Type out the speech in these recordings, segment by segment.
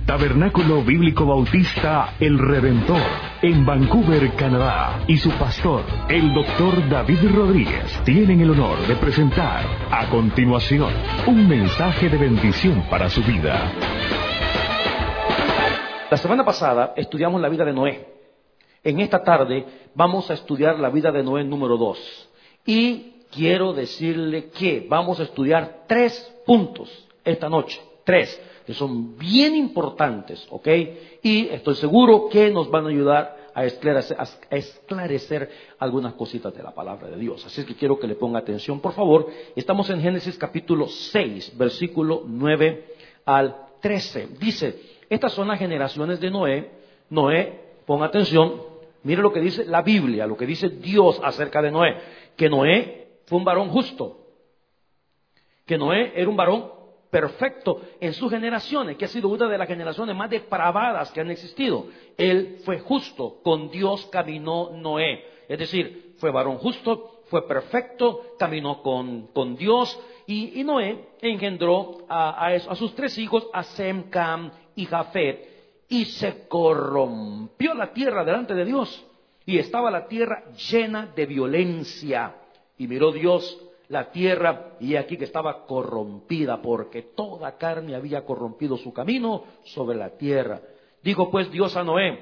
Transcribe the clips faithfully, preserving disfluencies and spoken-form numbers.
Tabernáculo Bíblico Bautista El Redentor, en Vancouver, Canadá, y su pastor, el doctor David Rodríguez, tienen el honor de presentar a continuación un mensaje de bendición para su vida. La semana pasada estudiamos la vida de Noé. En esta tarde vamos a estudiar la vida de Noé número dos. Y quiero decirle que vamos a estudiar tres puntos esta noche. Tres, que son bien importantes, ¿ok? Y estoy seguro que nos van a ayudar a esclarecer, a esclarecer algunas cositas de la palabra de Dios. Así que quiero que le ponga atención, por favor. Estamos en Génesis capítulo seis, versículo nueve al trece. Dice, estas son las generaciones de Noé. Noé, ponga atención, mire lo que dice la Biblia, lo que dice Dios acerca de Noé. Que Noé fue un varón justo. Que Noé era un varón perfecto en sus generaciones, que ha sido una de las generaciones más depravadas que han existido. Él fue justo, con Dios caminó Noé. Es decir, fue varón justo, fue perfecto, caminó con, con Dios. Y, y Noé engendró a, a, a sus tres hijos, a Sem, Cam y Jafet. Y se corrompió la tierra delante de Dios. Y estaba la tierra llena de violencia. Y miró Dios la tierra, y aquí que estaba corrompida, porque toda carne había corrompido su camino sobre la tierra. Dijo pues Dios a Noé: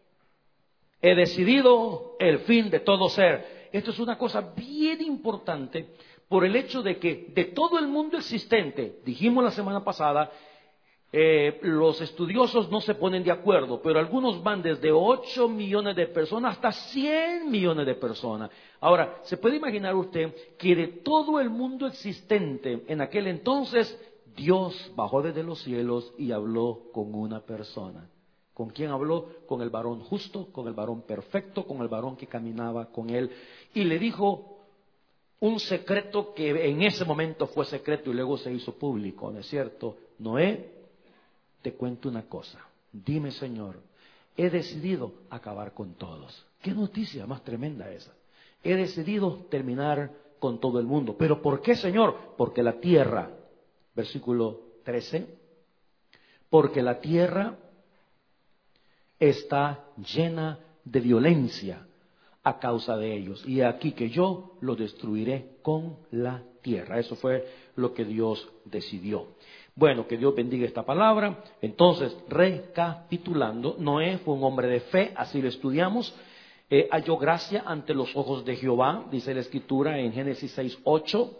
he decidido el fin de todo ser. Esto es una cosa bien importante, por el hecho de que de todo el mundo existente, dijimos la semana pasada, Eh, los estudiosos no se ponen de acuerdo, pero algunos van desde ocho millones de personas hasta cien millones de personas. Ahora, ¿se puede imaginar usted que de todo el mundo existente en aquel entonces, Dios bajó desde los cielos y habló con una persona? ¿Con quién habló? Con el varón justo, con el varón perfecto, con el varón que caminaba con él. Y le dijo un secreto que en ese momento fue secreto y luego se hizo público, ¿no es cierto? Noé, te cuento una cosa. Dime, Señor, he decidido acabar con todos. ¿Qué noticia más tremenda esa? He decidido terminar con todo el mundo. ¿Pero por qué, Señor? Porque la tierra, versículo trece, porque la tierra está llena de violencia a causa de ellos. Y aquí que yo lo destruiré con la tierra. Eso fue lo que Dios decidió. Bueno, que Dios bendiga esta palabra. Entonces, recapitulando, Noé fue un hombre de fe, así lo estudiamos. Eh, halló gracia ante los ojos de Jehová, dice la Escritura en Génesis seis ocho.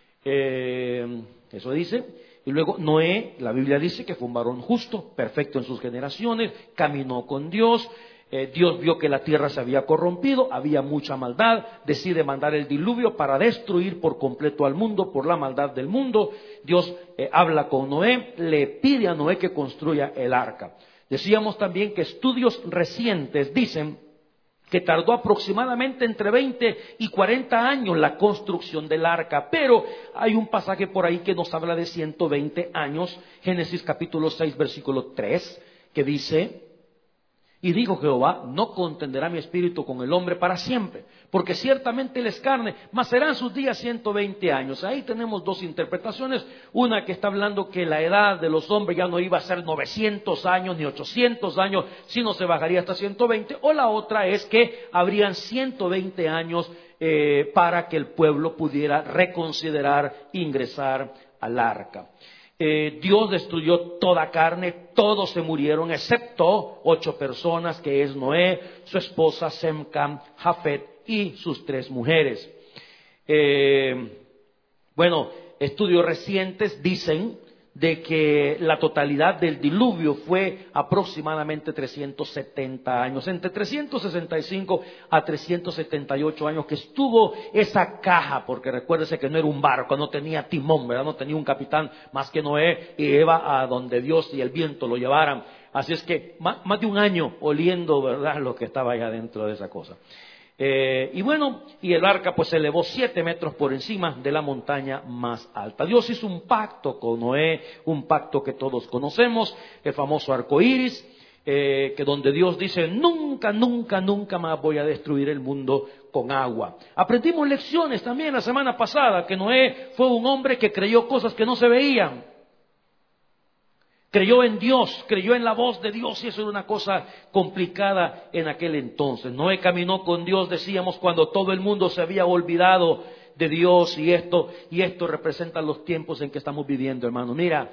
Eh, eso dice. Y luego Noé, la Biblia dice que fue un varón justo, perfecto en sus generaciones, caminó con Dios. Eh, Dios vio que la tierra se había corrompido, había mucha maldad, decide mandar el diluvio para destruir por completo al mundo por la maldad del mundo. Dios eh, habla con Noé, le pide a Noé que construya el arca. Decíamos también que estudios recientes dicen que tardó aproximadamente entre veinte y cuarenta años la construcción del arca, pero hay un pasaje por ahí que nos habla de ciento veinte años, Génesis capítulo seis versículo tres, que dice: y dijo Jehová, no contenderá mi espíritu con el hombre para siempre, porque ciertamente él es carne, mas serán sus días ciento veinte años. Ahí tenemos dos interpretaciones, una que está hablando que la edad de los hombres ya no iba a ser novecientos años ni ochocientos años, sino se bajaría hasta ciento veinte, o la otra es que habrían ciento veinte años eh, para que el pueblo pudiera reconsiderar ingresar al arca. Eh, Dios destruyó toda carne, todos se murieron excepto ocho personas, que es Noé, su esposa Sem, Cam, Jafet y sus tres mujeres. Eh, bueno, estudios recientes dicen de que la totalidad del diluvio fue aproximadamente trescientos setenta años, entre trescientos sesenta y cinco a trescientos setenta y ocho años que estuvo esa caja, porque recuérdese que no era un barco, no tenía timón, ¿verdad? No tenía un capitán más que Noé, y iba a donde Dios y el viento lo llevaran. Así es que más, más de un año oliendo, ¿verdad?, lo que estaba allá dentro de esa cosa. Eh, y bueno, y el arca pues se elevó siete metros por encima de la montaña más alta. Dios hizo un pacto con Noé, un pacto que todos conocemos, el famoso arco iris, eh, que donde Dios dice: nunca, nunca, nunca más voy a destruir el mundo con agua. Aprendimos lecciones también la semana pasada, que Noé fue un hombre que creyó cosas que no se veían. Creyó en Dios, creyó en la voz de Dios y eso era una cosa complicada en aquel entonces. Noé caminó con Dios, decíamos, cuando todo el mundo se había olvidado de Dios y esto, y esto representa los tiempos en que estamos viviendo, hermano. Mira,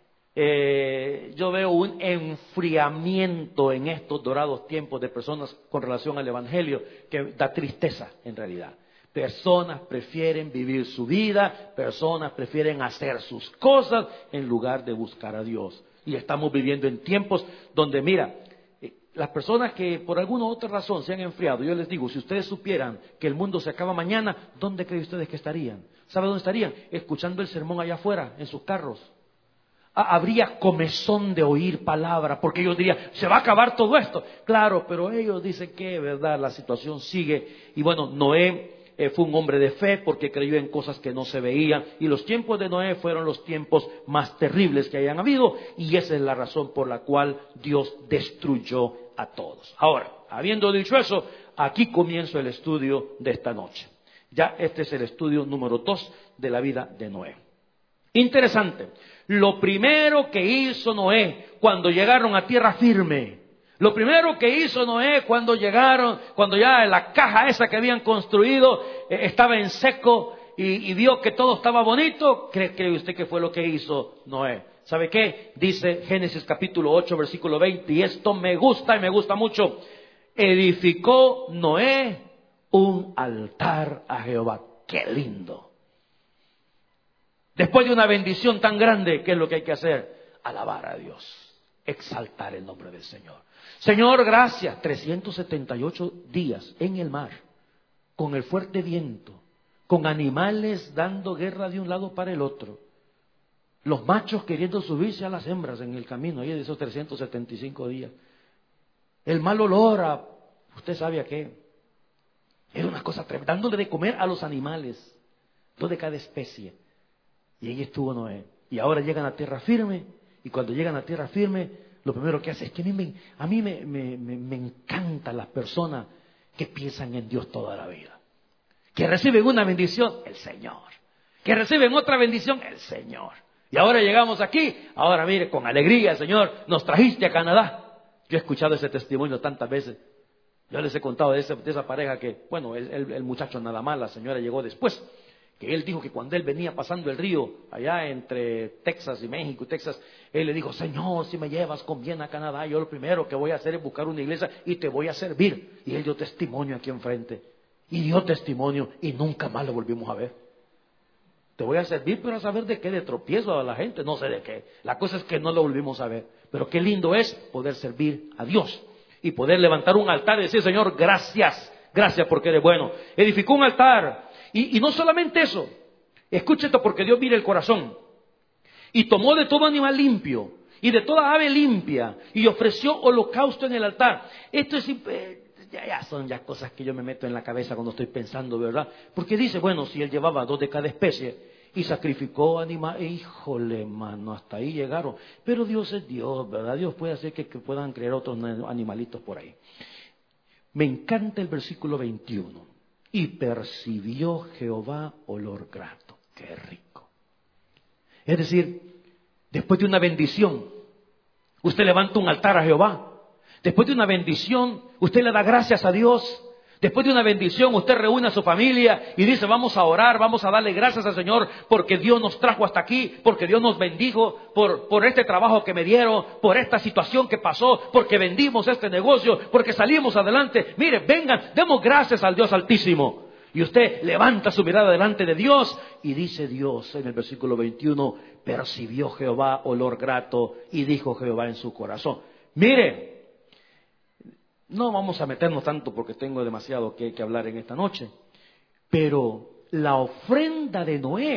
eh, yo veo un enfriamiento en estos dorados tiempos de personas con relación al Evangelio que da tristeza en realidad. Personas prefieren vivir su vida, personas prefieren hacer sus cosas en lugar de buscar a Dios. Y estamos viviendo en tiempos donde, mira, las personas que por alguna otra razón se han enfriado, yo les digo, si ustedes supieran que el mundo se acaba mañana, ¿dónde creen ustedes que estarían? ¿Sabe dónde estarían? Escuchando el sermón allá afuera, en sus carros. Ah, habría comezón de oír palabra, porque ellos dirían, se va a acabar todo esto. Claro, pero ellos dicen que, verdad, la situación sigue. Y bueno, Noé Eh, fue un hombre de fe porque creyó en cosas que no se veían y los tiempos de Noé fueron los tiempos más terribles que hayan habido y esa es la razón por la cual Dios destruyó a todos. Ahora, habiendo dicho eso, aquí comienzo el estudio de esta noche. Ya este es el estudio número dos de la vida de Noé. Interesante, lo primero que hizo Noé cuando llegaron a tierra firme, Lo primero que hizo Noé cuando llegaron, cuando ya la caja esa que habían construido eh, estaba en seco y, y vio que todo estaba bonito, ¿cree, cree usted que fue lo que hizo Noé? ¿Sabe qué? Dice Génesis capítulo ocho, versículo veinte, y esto me gusta y me gusta mucho. Edificó Noé un altar a Jehová. ¡Qué lindo! Después de una bendición tan grande, ¿qué es lo que hay que hacer? Alabar a Dios, exaltar el nombre del Señor. Señor, gracias. trescientos setenta y ocho días en el mar, con el fuerte viento, con animales dando guerra de un lado para el otro, los machos queriendo subirse a las hembras en el camino, ahí de esos trescientos setenta y cinco días. El mal olor a, usted sabe a qué, era una cosa tremenda, dándole de comer a los animales, dos de cada especie. Y ahí estuvo Noé. Y ahora llegan a tierra firme, y cuando llegan a tierra firme, lo primero que hace es que a mí me, a mí me, me, me, me encantan las personas que piensan en Dios toda la vida. Que reciben una bendición, el Señor. Que reciben otra bendición, el Señor. Y ahora llegamos aquí, ahora mire, con alegría, Señor, nos trajiste a Canadá. Yo he escuchado ese testimonio tantas veces. Yo les he contado de, ese, de esa pareja que, bueno, el, el, el muchacho nada más, la señora llegó después. Que él dijo que cuando él venía pasando el río, allá entre Texas y México, Texas, él le dijo, Señor, si me llevas con bien a Canadá, yo lo primero que voy a hacer es buscar una iglesia y te voy a servir. Y él dio testimonio aquí enfrente. Y dio testimonio y nunca más lo volvimos a ver. Te voy a servir, pero a saber de qué, de tropiezo a la gente, no sé de qué. La cosa es que no lo volvimos a ver. Pero qué lindo es poder servir a Dios y poder levantar un altar y decir, Señor, gracias, gracias porque eres bueno. Edificó un altar. Y, y no solamente eso, escucha esto porque Dios mira el corazón. Y tomó de todo animal limpio y de toda ave limpia y ofreció holocausto en el altar. Esto es, eh, ya, ya son ya cosas que yo me meto en la cabeza cuando estoy pensando, ¿verdad? Porque dice, bueno, si él llevaba dos de cada especie y sacrificó animal, híjole, mano, hasta ahí llegaron. Pero Dios es Dios, ¿verdad? Dios puede hacer que, que puedan crear otros animalitos por ahí. Me encanta el versículo veintiuno. Y percibió Jehová olor grato. ¡Qué rico! Es decir, después de una bendición, usted levanta un altar a Jehová. Después de una bendición, usted le da gracias a Dios. Después de una bendición, usted reúne a su familia y dice, vamos a orar, vamos a darle gracias al Señor porque Dios nos trajo hasta aquí, porque Dios nos bendijo, por, por este trabajo que me dieron, por esta situación que pasó, porque vendimos este negocio, porque salimos adelante. Mire, vengan, demos gracias al Dios Altísimo. Y usted levanta su mirada delante de Dios y dice Dios en el versículo veintiuno, percibió Jehová olor grato y dijo Jehová en su corazón. Mire, no vamos a meternos tanto porque tengo demasiado que, que hablar en esta noche, pero la ofrenda de Noé,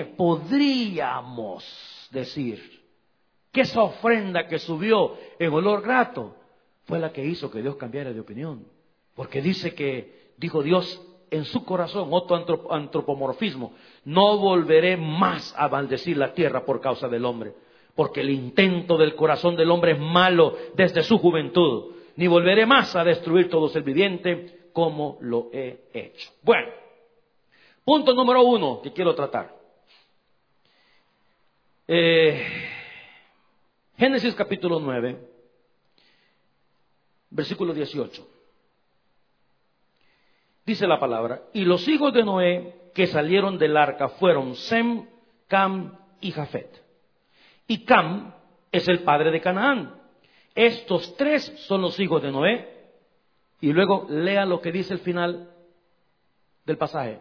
podríamos decir que esa ofrenda que subió en olor grato fue la que hizo que Dios cambiara de opinión. Porque dice que, dijo Dios en su corazón, otro antropomorfismo, no volveré más a maldecir la tierra por causa del hombre, porque el intento del corazón del hombre es malo desde su juventud. Ni volveré más a destruir todo ser viviente como lo he hecho. Bueno, punto número uno que quiero tratar. Eh, Génesis capítulo nueve, versículo dieciocho. Dice la palabra: y los hijos de Noé que salieron del arca fueron Sem, Cam y Jafet. Y Cam es el padre de Canaán. Estos tres son los hijos de Noé. Y luego lea lo que dice el final del pasaje.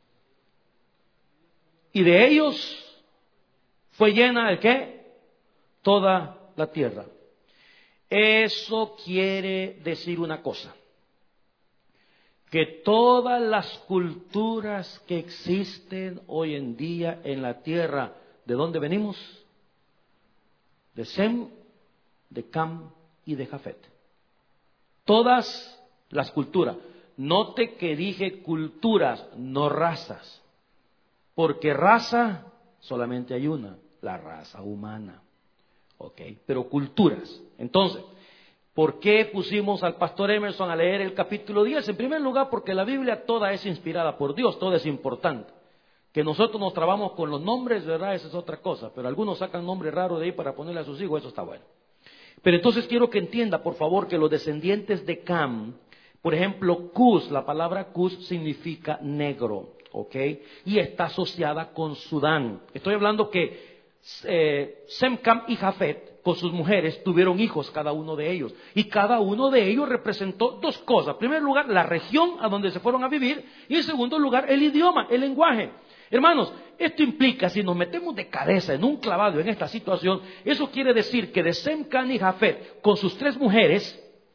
Y de ellos fue llena ¿el qué? Toda la tierra. Eso quiere decir una cosa: que todas las culturas que existen hoy en día en la tierra, ¿de dónde venimos? De Sem, de Cam y de Jafet. Todas las culturas. Note que dije culturas, no razas. Porque raza solamente hay una, la raza humana. ¿Ok? Pero culturas. Entonces, ¿por qué pusimos al pastor Emerson a leer el capítulo diez? En primer lugar, porque la Biblia toda es inspirada por Dios, toda es importante. Que nosotros nos trabamos con los nombres, ¿verdad? Esa es otra cosa. Pero algunos sacan nombres raros de ahí para ponerle a sus hijos, eso está bueno. Pero entonces quiero que entienda, por favor, que los descendientes de Cam, por ejemplo, Cus, la palabra Cus significa negro, ¿ok? Y está asociada con Sudán. Estoy hablando que eh, Sem, Cam y Jafet, con sus mujeres, tuvieron hijos cada uno de ellos. Y cada uno de ellos representó dos cosas. En primer lugar, la región a donde se fueron a vivir. Y en segundo lugar, el idioma, el lenguaje. Hermanos, esto implica, si nos metemos de cabeza en un clavado en esta situación, eso quiere decir que de Sem, Cam y Jafet, con sus tres mujeres,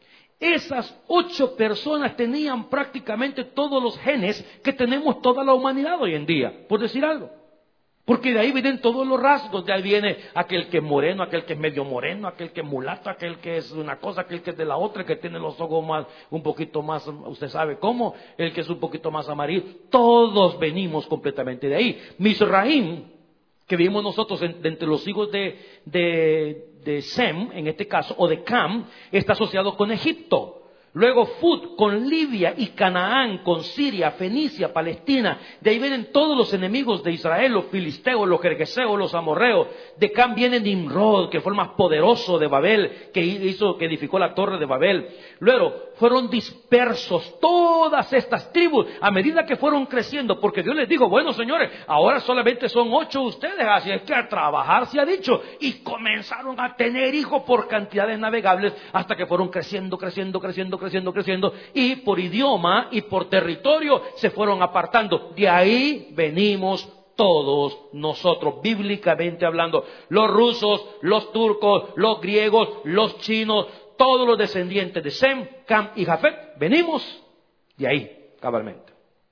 esas ocho personas tenían prácticamente todos los genes que tenemos toda la humanidad hoy en día, por decir algo. Porque de ahí vienen todos los rasgos. De ahí viene aquel que es moreno, aquel que es medio moreno, aquel que es mulato, aquel que es una cosa, aquel que es de la otra, el que tiene los ojos más, un poquito más, usted sabe cómo, el que es un poquito más amarillo. Todos venimos completamente de ahí. Misraim, que vimos nosotros en, de entre los hijos de, de, de Sem, en este caso, o de Cam, está asociado con Egipto. Luego Fut con Libia y Canaán con Siria, Fenicia, Palestina. De ahí vienen todos los enemigos de Israel, los filisteos, los jerjeseos, los amorreos. De Cam viene Nimrod, que fue el más poderoso de Babel, que hizo, que edificó la torre de Babel. Luego fueron dispersos todas estas tribus a medida que fueron creciendo, porque Dios les dijo: bueno, señores, ahora solamente son ocho ustedes, así es que a trabajar se ha dicho. Y comenzaron a tener hijos por cantidades navegables hasta que fueron creciendo, creciendo, creciendo, creciendo, creciendo, y por idioma y por territorio se fueron apartando. De ahí venimos todos nosotros, bíblicamente hablando. Los rusos, los turcos, los griegos, los chinos, todos los descendientes de Sem, Cam y Jafet, venimos de ahí, cabalmente.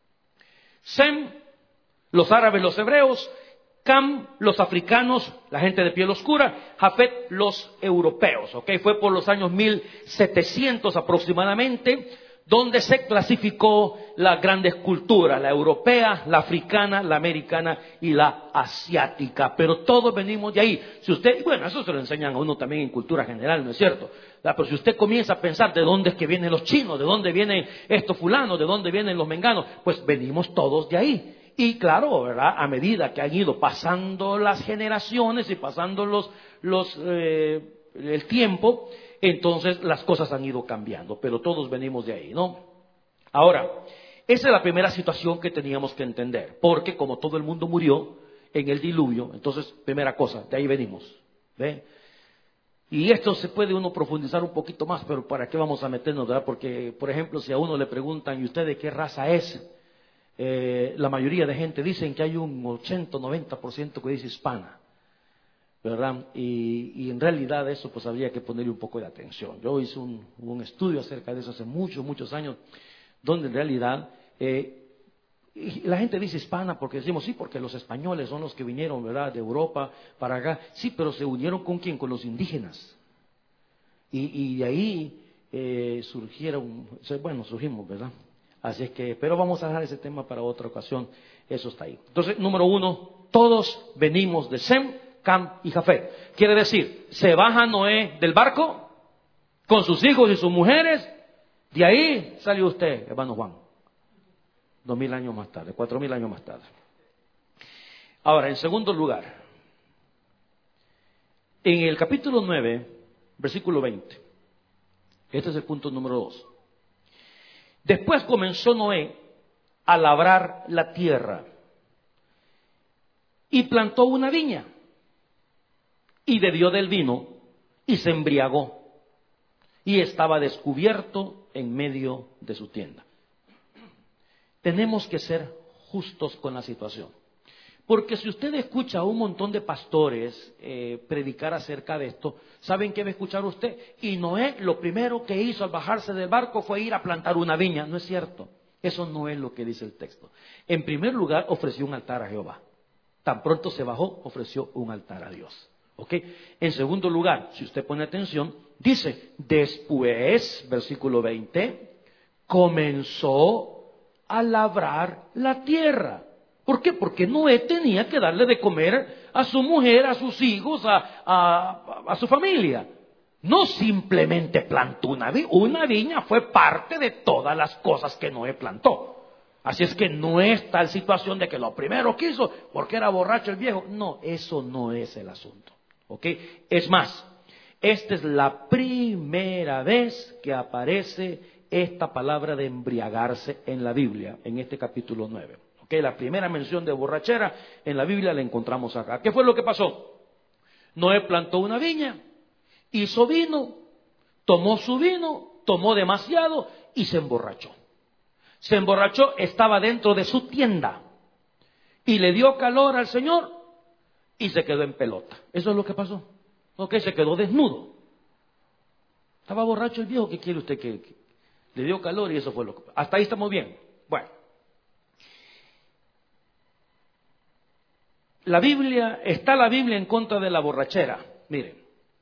Sem, los árabes, los hebreos; Cam, los africanos, la gente de piel oscura; Jafet, los europeos. ¿Ok? Fue por los años mil setecientos aproximadamente donde se clasificó las grandes culturas, la europea, la africana, la americana y la asiática. Pero todos venimos de ahí. Si usted, bueno, eso se lo enseñan a uno también en cultura general, ¿no es cierto? Pero si usted comienza a pensar de dónde es que vienen los chinos, de dónde vienen estos fulanos, de dónde vienen los menganos, pues venimos todos de ahí. Y claro, ¿verdad? A medida que han ido pasando las generaciones y pasando los, los, eh, el tiempo, entonces las cosas han ido cambiando, pero todos venimos de ahí, ¿no? Ahora, esa es la primera situación que teníamos que entender, porque como todo el mundo murió en el diluvio, entonces, primera cosa, de ahí venimos, ¿ve? Y esto se puede uno profundizar un poquito más, pero ¿para qué vamos a meternos, verdad? Porque, por ejemplo, si a uno le preguntan, ¿y usted de qué raza es? Eh, la mayoría de gente dicen que hay un ochenta o noventa por ciento que dice hispana, ¿verdad? Y, y en realidad eso pues habría que ponerle un poco de atención. Yo hice un, un estudio acerca de eso hace muchos, muchos años, donde en realidad eh, la gente dice hispana porque decimos, sí, porque los españoles son los que vinieron, ¿verdad?, de Europa para acá. Sí, pero se unieron ¿con quién? Con los indígenas. Y, y de ahí eh, surgieron, bueno, surgimos, ¿verdad? Así es que, pero vamos a dejar ese tema para otra ocasión, eso está ahí. Entonces, número uno, todos venimos de Sem, Cam y Jafet. Quiere decir, se baja Noé del barco con sus hijos y sus mujeres, de ahí salió usted, hermano Juan, dos mil años más tarde, cuatro mil años más tarde. Ahora, en segundo lugar, En el capítulo nueve, versículo veinte, este es el punto número dos. Después comenzó Noé a labrar la tierra y plantó una viña y bebió del vino y se embriagó y estaba descubierto en medio de su tienda. Tenemos que ser justos con la situación. Porque si usted escucha a un montón de pastores eh, predicar acerca de esto, ¿saben qué va a escuchar usted? Y Noé lo primero que hizo al bajarse del barco fue ir a plantar una viña. No es cierto. Eso no es lo que dice el texto. En primer lugar, ofreció un altar a Jehová. Tan pronto se bajó, ofreció un altar a Dios. ¿Ok? En segundo lugar, si usted pone atención, dice, después, versículo veinte, comenzó a labrar la tierra. ¿Por qué? Porque Noé tenía que darle de comer a su mujer, a sus hijos, a, a, a su familia. No simplemente plantó una viña. Una viña fue parte de todas las cosas que Noé plantó. Así es que no es tal situación de que lo primero que hizo, porque era borracho el viejo. No, eso no es el asunto. ¿Ok? Es más, esta es la primera vez que aparece esta palabra de embriagarse en la Biblia, en este capítulo nueve. ¿Ok? La primera mención de borrachera en la Biblia la encontramos acá. ¿Qué fue lo que pasó? Noé plantó una viña, hizo vino, tomó su vino, tomó demasiado y se emborrachó. Se emborrachó, estaba dentro de su tienda y le dio calor al Señor y se quedó en pelota. Eso es lo que pasó. Ok, se quedó desnudo. Estaba borracho el viejo, ¿qué quiere usted que, que le dio calor y eso fue lo que pasó? Hasta ahí estamos bien. Bueno, la Biblia, está la Biblia en contra de la borrachera. Miren,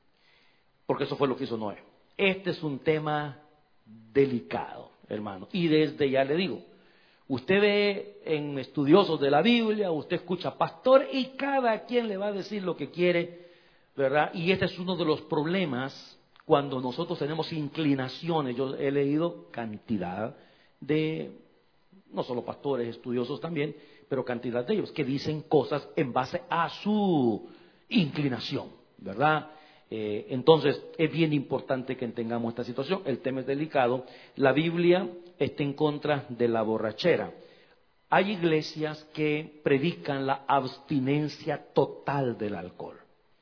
porque eso fue lo que hizo Noé. Este es un tema delicado, hermano. Y desde ya le digo, usted ve en estudiosos de la Biblia, usted escucha pastor y cada quien le va a decir lo que quiere, ¿verdad? Y este es uno de los problemas cuando nosotros tenemos inclinaciones. Yo he leído cantidad de, no solo pastores, estudiosos también, pero cantidad de ellos que dicen cosas en base a su inclinación, ¿verdad? Eh, entonces es bien importante que entendamos esta situación. El tema es delicado. La Biblia está en contra de la borrachera. Hay iglesias que predican la abstinencia total del alcohol.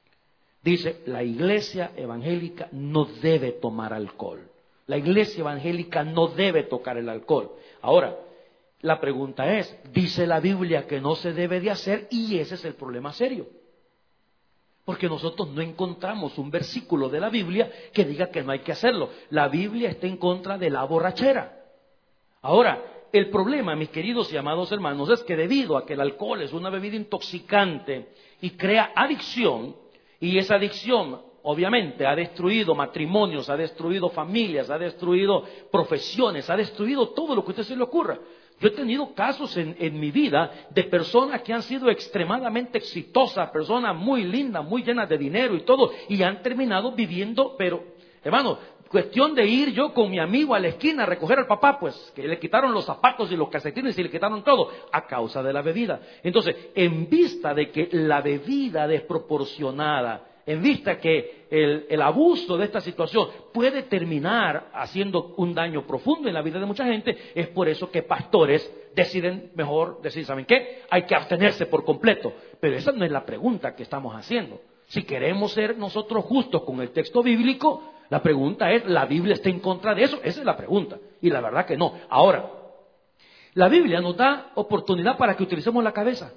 Dice, la iglesia evangélica no debe tomar alcohol. La iglesia evangélica no debe tocar el alcohol. Ahora, la pregunta es, dice la Biblia que no se debe de hacer, y ese es el problema serio. Porque nosotros no encontramos un versículo de la Biblia que diga que no hay que hacerlo. La Biblia está en contra de la borrachera. Ahora, el problema, mis queridos y amados hermanos, es que debido a que el alcohol es una bebida intoxicante y crea adicción, y esa adicción obviamente ha destruido matrimonios, ha destruido familias, ha destruido profesiones, ha destruido todo lo que a usted se le ocurra. Yo he tenido casos en, en mi vida de personas que han sido extremadamente exitosas, personas muy lindas, muy llenas de dinero y todo, y han terminado viviendo, pero, hermano, cuestión de ir yo con mi amigo a la esquina a recoger al papá, pues, que le quitaron los zapatos y los calcetines y le quitaron todo, a causa de la bebida. Entonces, en vista de que la bebida desproporcionada, en vista que el, el abuso de esta situación puede terminar haciendo un daño profundo en la vida de mucha gente, es por eso que pastores deciden mejor decir, ¿saben qué? Hay que abstenerse por completo. Pero esa no es la pregunta que estamos haciendo. Si queremos ser nosotros justos con el texto bíblico, la pregunta es, ¿la Biblia está en contra de eso? Esa es la pregunta. Y la verdad que no. Ahora, la Biblia nos da oportunidad para que utilicemos la cabeza.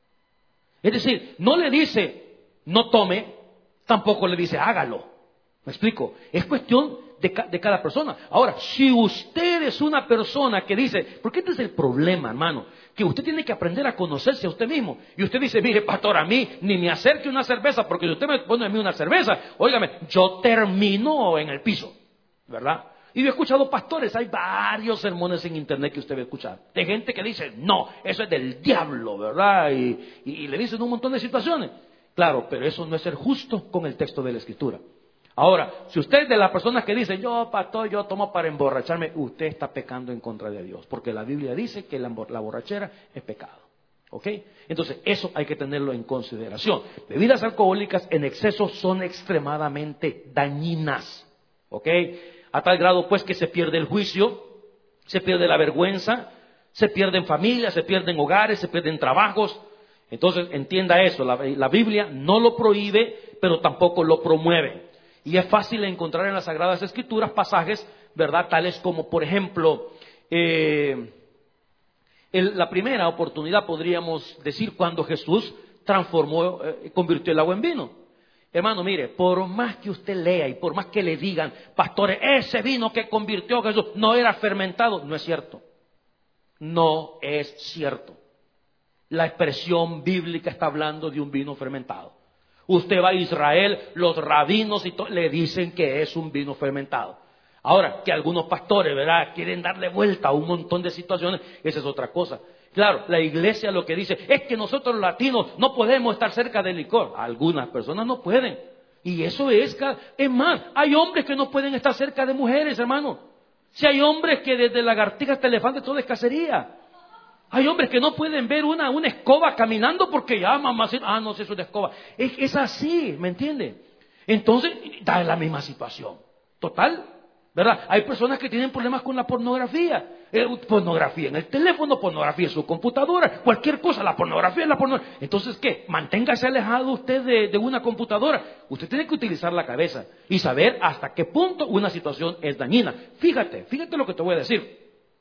Es decir, no le dice, no tome, tampoco le dice, hágalo. ¿Me explico? Es cuestión de, ca- de cada persona. Ahora, si usted es una persona que dice, porque este es el problema, hermano, que usted tiene que aprender a conocerse a usted mismo. Y usted dice, mire, pastor, a mí ni me acerque una cerveza, porque si usted me pone a mí una cerveza, óigame, yo termino en el piso, ¿verdad? Y yo he escuchado pastores, hay varios sermones en internet que usted va a escuchar, de gente que dice, no, eso es del diablo, ¿verdad? Y, y, y le dicen un montón de situaciones. Claro, pero eso no es ser justo con el texto de la Escritura. Ahora, si usted es de las personas que dicen, yo pastor, yo tomo para emborracharme, usted está pecando en contra de Dios, porque la Biblia dice que la, la borrachera es pecado. ¿Ok? Entonces, eso hay que tenerlo en consideración. Bebidas alcohólicas en exceso son extremadamente dañinas. ¿Ok? A tal grado, pues, que se pierde el juicio, se pierde la vergüenza, se pierden familias, se pierden hogares, se pierden trabajos. Entonces, entienda eso, la, la Biblia no lo prohíbe, pero tampoco lo promueve. Y es fácil encontrar en las Sagradas Escrituras pasajes, ¿verdad? Tales como, por ejemplo, eh, el, la primera oportunidad, podríamos decir, cuando Jesús transformó, eh, convirtió el agua en vino. Hermano, mire, por más que usted lea y por más que le digan, pastores, ese vino que convirtió Jesús no era fermentado, no es cierto. No es cierto. La expresión bíblica está hablando de un vino fermentado. Usted va a Israel, los rabinos y le dicen que es un vino fermentado. Ahora, que algunos pastores, ¿verdad?, quieren darle vuelta a un montón de situaciones, esa es otra cosa. Claro, la iglesia lo que dice es que nosotros los latinos no podemos estar cerca del licor. Algunas personas no pueden. Y eso es, es más, hay hombres que no pueden estar cerca de mujeres, hermano. Si hay hombres que desde lagartijas hasta elefantes todo es cacería. Hay hombres que no pueden ver una, una escoba caminando porque ya mamá, ah, no sé, eso es una escoba. Es, es así, ¿me entiende? Entonces, da la misma situación. Total, ¿verdad? Hay personas que tienen problemas con la pornografía. Eh, pornografía en el teléfono, pornografía en su computadora, cualquier cosa, la pornografía es la pornografía. Entonces, ¿qué? Manténgase alejado usted de, de una computadora. Usted tiene que utilizar la cabeza y saber hasta qué punto una situación es dañina. Fíjate, fíjate lo que te voy a decir.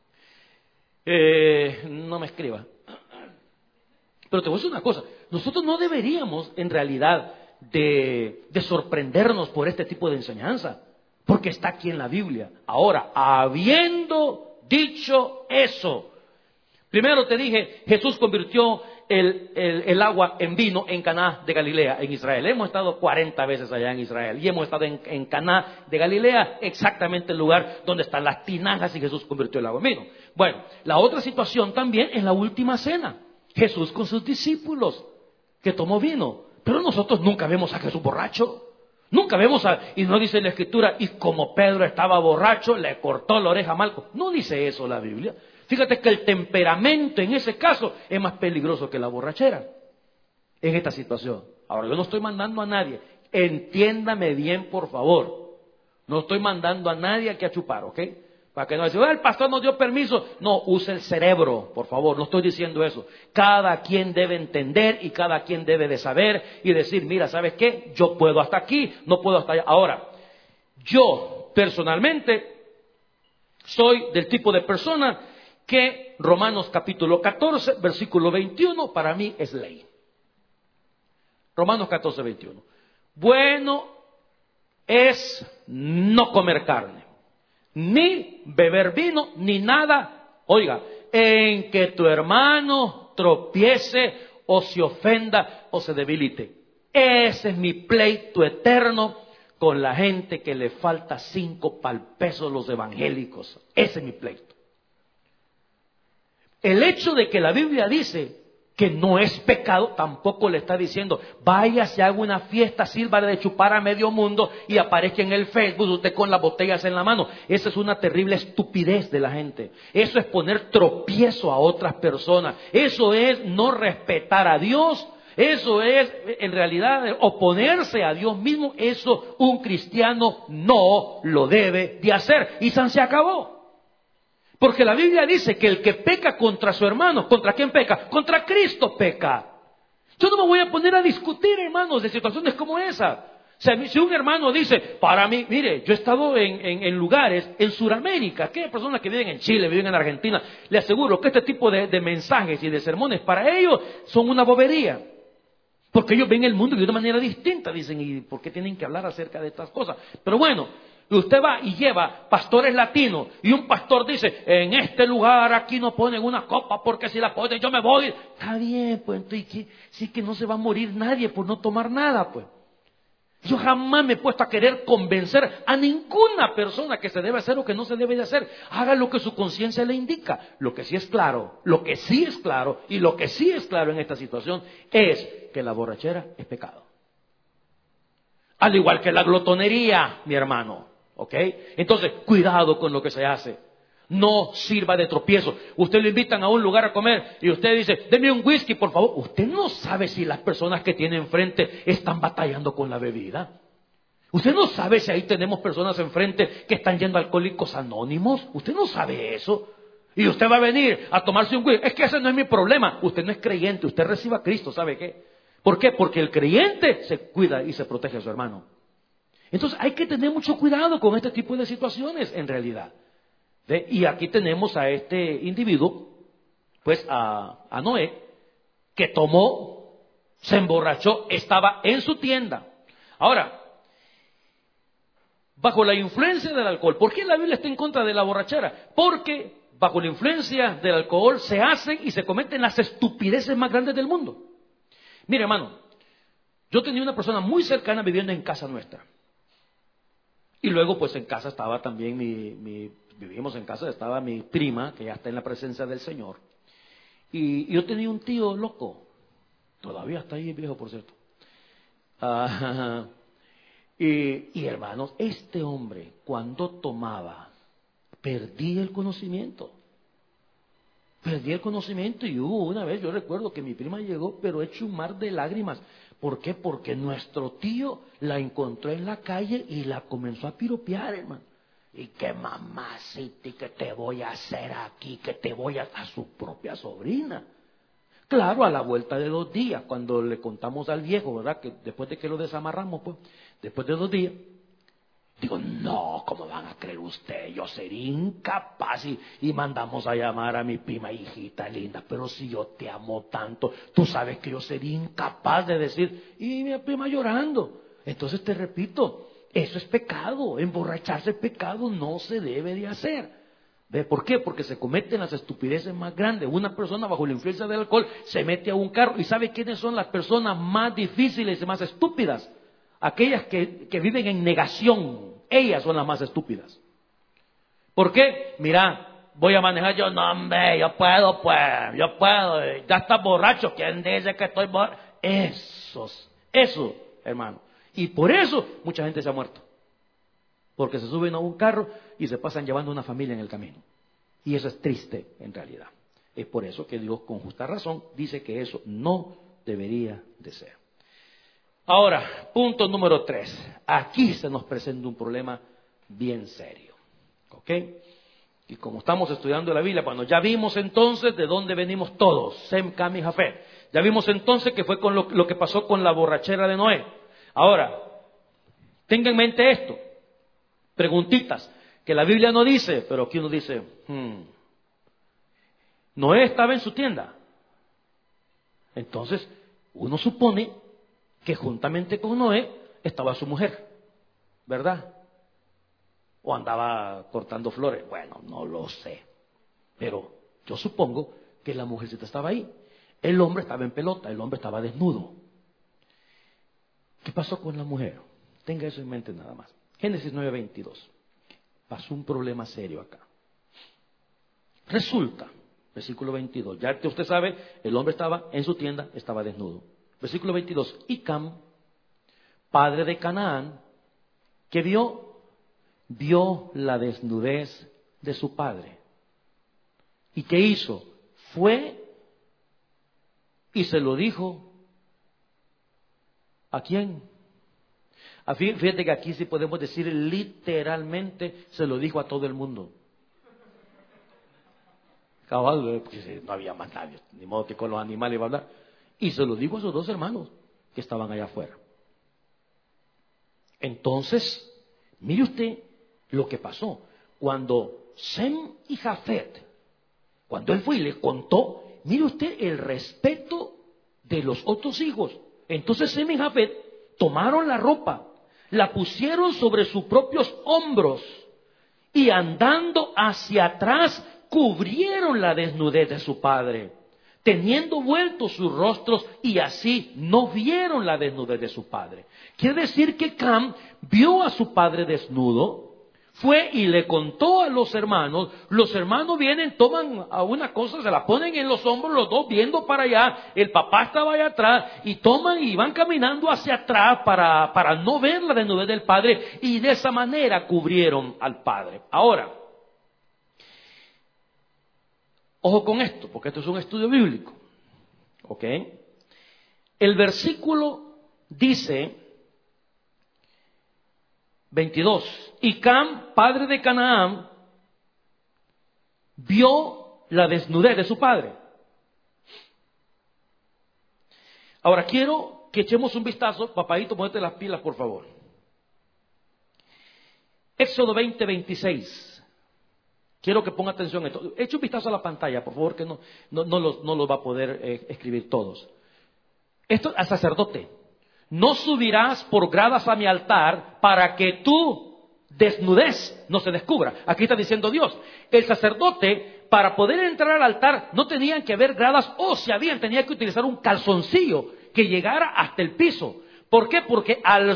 Eh, no me escriba. Pero te voy a decir una cosa. Nosotros no deberíamos, en realidad, de, de sorprendernos por este tipo de enseñanza. Porque está aquí en la Biblia. Ahora, habiendo dicho eso, primero te dije, Jesús convirtió el, el, el agua en vino en Caná de Galilea, en Israel. Hemos estado cuarenta veces allá en Israel y hemos estado en, en Caná de Galilea, exactamente el lugar donde están las tinajas y Jesús convirtió el agua en vino. Bueno, la otra situación también es la última cena. Jesús con sus discípulos, que tomó vino. Pero nosotros nunca vemos a Jesús borracho. Nunca vemos a, y no dice en la Escritura, y como Pedro estaba borracho, le cortó la oreja a Malco. No dice eso la Biblia. Fíjate que el temperamento en ese caso es más peligroso que la borrachera en esta situación. Ahora, yo no estoy mandando a nadie, entiéndame bien por favor, no estoy mandando a nadie aquí a chupar, ¿ok? Para que no diga, el pastor nos dio permiso. No, use el cerebro, por favor, no estoy diciendo eso. Cada quien debe entender y cada quien debe de saber y decir, mira, ¿sabes qué? Yo puedo hasta aquí, no puedo hasta allá. Ahora, yo personalmente soy del tipo de persona que Romanos capítulo catorce, versículo veintiuno, para mí es ley. Romanos catorce, veintiuno. Bueno es no comer carne, ni beber vino, ni nada, oiga, en que tu hermano tropiece o se ofenda o se debilite. Ese es mi pleito eterno con la gente que le falta cinco pal pesos los evangélicos. Ese es mi pleito. El hecho de que la Biblia dice que no es pecado, tampoco le está diciendo, vaya, se haga una fiesta, sirva de chupar a medio mundo y aparezca en el Facebook usted con las botellas en la mano. Esa es una terrible estupidez de la gente. Eso es poner tropiezo a otras personas. Eso es no respetar a Dios. Eso es, en realidad, oponerse a Dios mismo. Eso un cristiano no lo debe de hacer. Y San se acabó. Porque la Biblia dice que el que peca contra su hermano, ¿contra quién peca? Contra Cristo peca. Yo no me voy a poner a discutir, hermanos, de situaciones como esa. O sea, si un hermano dice, para mí, mire, yo he estado en, en, en lugares, en Sudamérica, aquellas personas que viven en Chile, viven en Argentina, le aseguro que este tipo de, de mensajes y de sermones para ellos son una bobería. Porque ellos ven el mundo de una manera distinta, dicen, ¿y por qué tienen que hablar acerca de estas cosas? Pero bueno, usted va y lleva pastores latinos y un pastor dice, en este lugar aquí no ponen una copa porque si la ponen yo me voy. Está bien, pues entonces sí que no se va a morir nadie por no tomar nada, pues. Yo jamás me he puesto a querer convencer a ninguna persona que se debe hacer o que no se debe de hacer. Haga lo que su conciencia le indica. Lo que sí es claro, lo que sí es claro y lo que sí es claro en esta situación es que la borrachera es pecado. Al igual que la glotonería, mi hermano. ¿Ok? Entonces, cuidado con lo que se hace. no sirva de tropiezo. Usted lo invitan a un lugar a comer y usted dice, deme un whisky, por favor. Usted no sabe si las personas que tiene enfrente están batallando con la bebida. Usted no sabe si ahí tenemos personas enfrente que están yendo a Alcohólicos Anónimos. Usted no sabe eso. Y usted va a venir a tomarse un whisky. Es que ese no es mi problema. Usted no es creyente. Usted reciba a Cristo. ¿Sabe qué? ¿Por qué? Porque el creyente se cuida y se protege a su hermano. Entonces hay que tener mucho cuidado con este tipo de situaciones en realidad. ¿Ve? Y aquí tenemos a este individuo, pues a, a Noé, que tomó, se emborrachó, estaba en su tienda. Ahora, bajo la influencia del alcohol, ¿por qué la Biblia está en contra de la borrachera? Porque bajo la influencia del alcohol se hacen y se cometen las estupideces más grandes del mundo. Mire, hermano, yo tenía una persona muy cercana viviendo en casa nuestra. Y luego, pues en casa estaba también mi, mi vivimos en casa, estaba mi prima, que ya está en la presencia del Señor. Y yo tenía un tío loco, todavía está ahí viejo, por cierto. Uh, y, y hermanos, este hombre, cuando tomaba, perdía el conocimiento. Perdí el conocimiento y hubo una vez, yo recuerdo que mi prima llegó, pero hecho un mar de lágrimas. ¿Por qué? Porque nuestro tío la encontró en la calle y la comenzó a piropear, hermano. Y qué mamacita, y qué te voy a hacer aquí, que te voy a... a su propia sobrina. Claro, a la vuelta de dos días, cuando le contamos al viejo, ¿verdad? Que después de que lo desamarramos, pues, después de dos días, digo, no, ¿cómo van a creer ustedes? Yo sería incapaz. Y, y mandamos a llamar a mi prima, hijita linda, pero si yo te amo tanto, tú sabes que yo sería incapaz de decir, y mi prima llorando. Entonces te repito, eso es pecado, emborracharse es pecado, no se debe de hacer. ¿Ve? ¿Por qué? Porque se cometen las estupideces más grandes. Una persona bajo la influencia del alcohol se mete a un carro y ¿sabe quiénes son las personas más difíciles y más estúpidas? Aquellas que, que viven en negación. Ellas son las más estúpidas. ¿Por qué? Mira, voy a manejar yo, no hombre, yo puedo pues, yo puedo, ya estás borracho, ¿quién dice que estoy borracho? Esos, eso, hermano. Y por eso mucha gente se ha muerto. Porque se suben a un carro y se pasan llevando una familia en el camino. Y eso es triste en realidad. Es por eso que Dios con justa razón dice que eso no debería de ser. Ahora, punto número tres. Aquí se nos presenta un problema bien serio. ¿Ok? Y como estamos estudiando la Biblia, cuando ya vimos entonces de dónde venimos todos, Sem, Cam y Jafet. Ya vimos entonces que fue con lo, lo que pasó con la borrachera de Noé. Ahora, tenga en mente esto. Preguntitas que la Biblia no dice, pero aquí uno dice, hmm, Noé estaba en su tienda. Entonces, uno supone que juntamente con Noé estaba su mujer, ¿verdad? O andaba cortando flores. Bueno, no lo sé. Pero yo supongo que la mujercita estaba ahí. El hombre estaba en pelota, el hombre estaba desnudo. ¿Qué pasó con la mujer? Tenga eso en mente nada más. Génesis nueve veintidós. Pasó un problema serio acá. Resulta, versículo veintidós, ya que usted sabe, el hombre estaba en su tienda, estaba desnudo. Versículo veintidós, y Cam, padre de Canaán, ¿qué vio? Vio la desnudez de su padre. ¿Y qué hizo? Fue y se lo dijo. ¿A quién? Fíjate que aquí sí podemos decir literalmente se lo dijo a todo el mundo. Cabal, porque no había más nadie, ni modo que con los animales iba a hablar. Y se lo dijo a sus dos hermanos que estaban allá afuera. Entonces, mire usted lo que pasó. Cuando Sem y Jafet, cuando él fue y le contó, mire usted el respeto de los otros hijos. Entonces Sem y Jafet tomaron la ropa, la pusieron sobre sus propios hombros y andando hacia atrás cubrieron la desnudez de su padre, teniendo vueltos sus rostros y así no vieron la desnudez de su padre. Quiere decir que Cam vio a su padre desnudo, fue y le contó a los hermanos, los hermanos vienen, toman a una cosa, se la ponen en los hombros los dos viendo para allá, el papá estaba allá atrás y toman y van caminando hacia atrás para, para no ver la desnudez del padre y de esa manera cubrieron al padre. Ahora, Ojo con esto, porque esto es un estudio bíblico. ¿Ok? El versículo dice veintidós. Y Cam, padre de Canaán, vio la desnudez de su padre. Ahora quiero que echemos un vistazo. Papadito, ponete las pilas, por favor. Éxodo veinte, veintiséis. Quiero que ponga atención a esto. Eche un vistazo a la pantalla, por favor, que no, no, no, lo, no lo va a poder eh, escribir todos. Esto al sacerdote. No subirás por gradas a mi altar para que tu desnudez no se descubra. Aquí está diciendo Dios. El sacerdote, para poder entrar al altar, no tenían que haber gradas, o si habían, tenía que utilizar un calzoncillo que llegara hasta el piso. ¿Por qué? Porque al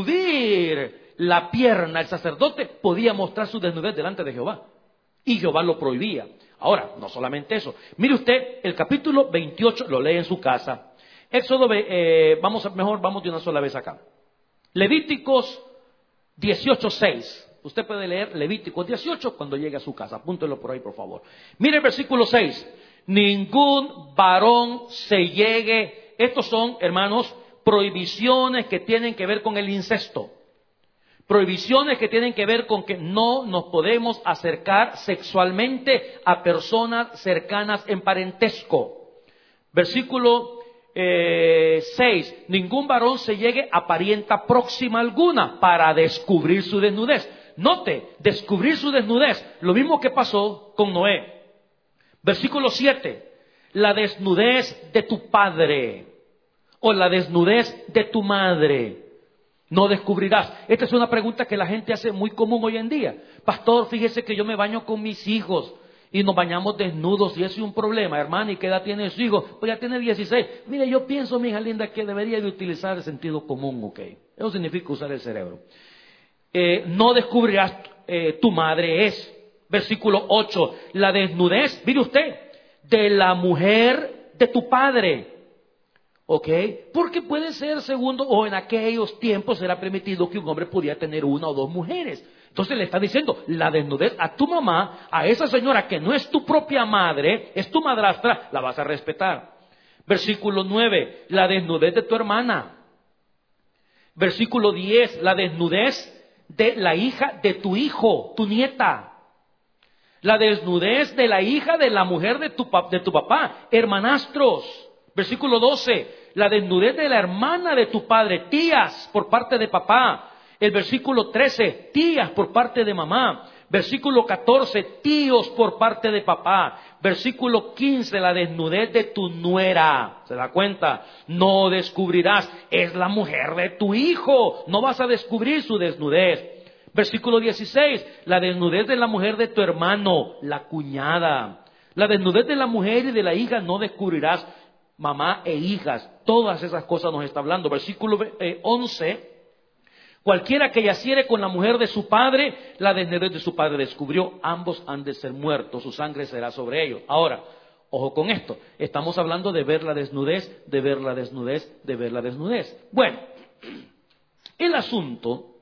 subir la pierna, el sacerdote podía mostrar su desnudez delante de Jehová. Y Jehová lo prohibía. Ahora, no solamente eso. Mire usted, el capítulo veintiocho, lo lee en su casa. Éxodo, eh, vamos a, mejor vamos de una sola vez acá. Levíticos dieciocho, seis. Usted puede leer Levíticos dieciocho cuando llegue a su casa. Apúntelo por ahí, por favor. Mire el versículo seis. Ningún varón se llegue. Estos son, hermanos, prohibiciones que tienen que ver con el incesto. Prohibiciones que tienen que ver con que no nos podemos acercar sexualmente a personas cercanas en parentesco. Versículo eh, seis. Ningún varón se llegue a parienta próxima alguna para descubrir su desnudez. Note, descubrir su desnudez. Lo mismo que pasó con Noé. Versículo siete. La desnudez de tu padre o la desnudez de tu madre no descubrirás. Esta es una pregunta que la gente hace muy común hoy en día. Pastor, fíjese que yo me baño con mis hijos y nos bañamos desnudos y eso es un problema. Hermana, ¿y qué edad tiene su hijo? Pues ya tiene dieciséis. Mire, yo pienso, mi hija linda, que debería de utilizar el sentido común, ¿ok? Eso significa usar el cerebro. Eh, no descubrirás, eh, tu madre es. Versículo ocho. La desnudez, mire usted, de la mujer de tu padre. ¿Ok? Porque puede ser, segundo, o en aquellos tiempos era permitido que un hombre pudiera tener una o dos mujeres. Entonces le está diciendo, la desnudez a tu mamá, a esa señora que no es tu propia madre, es tu madrastra, la vas a respetar. Versículo nueve, la desnudez de tu hermana. Versículo diez, la desnudez de la hija de tu hijo, tu nieta. La desnudez de la hija de la mujer de tu, de tu papá, hermanastros. Versículo doce, la desnudez de la hermana de tu padre, tías por parte de papá. El versículo trece, tías por parte de mamá. Versículo catorce, tíos por parte de papá. Versículo quince, la desnudez de tu nuera. ¿Se da cuenta? No descubrirás, es la mujer de tu hijo. No vas a descubrir su desnudez. Versículo dieciséis, la desnudez de la mujer de tu hermano, la cuñada. La desnudez de la mujer y de la hija no descubrirás. Mamá e hijas, todas esas cosas nos está hablando. Versículo once, cualquiera que yaciere con la mujer de su padre, la desnudez de su padre descubrió, ambos han de ser muertos, su sangre será sobre ellos. Ahora, ojo con esto, estamos hablando de ver la desnudez, de ver la desnudez, de ver la desnudez. Bueno, el asunto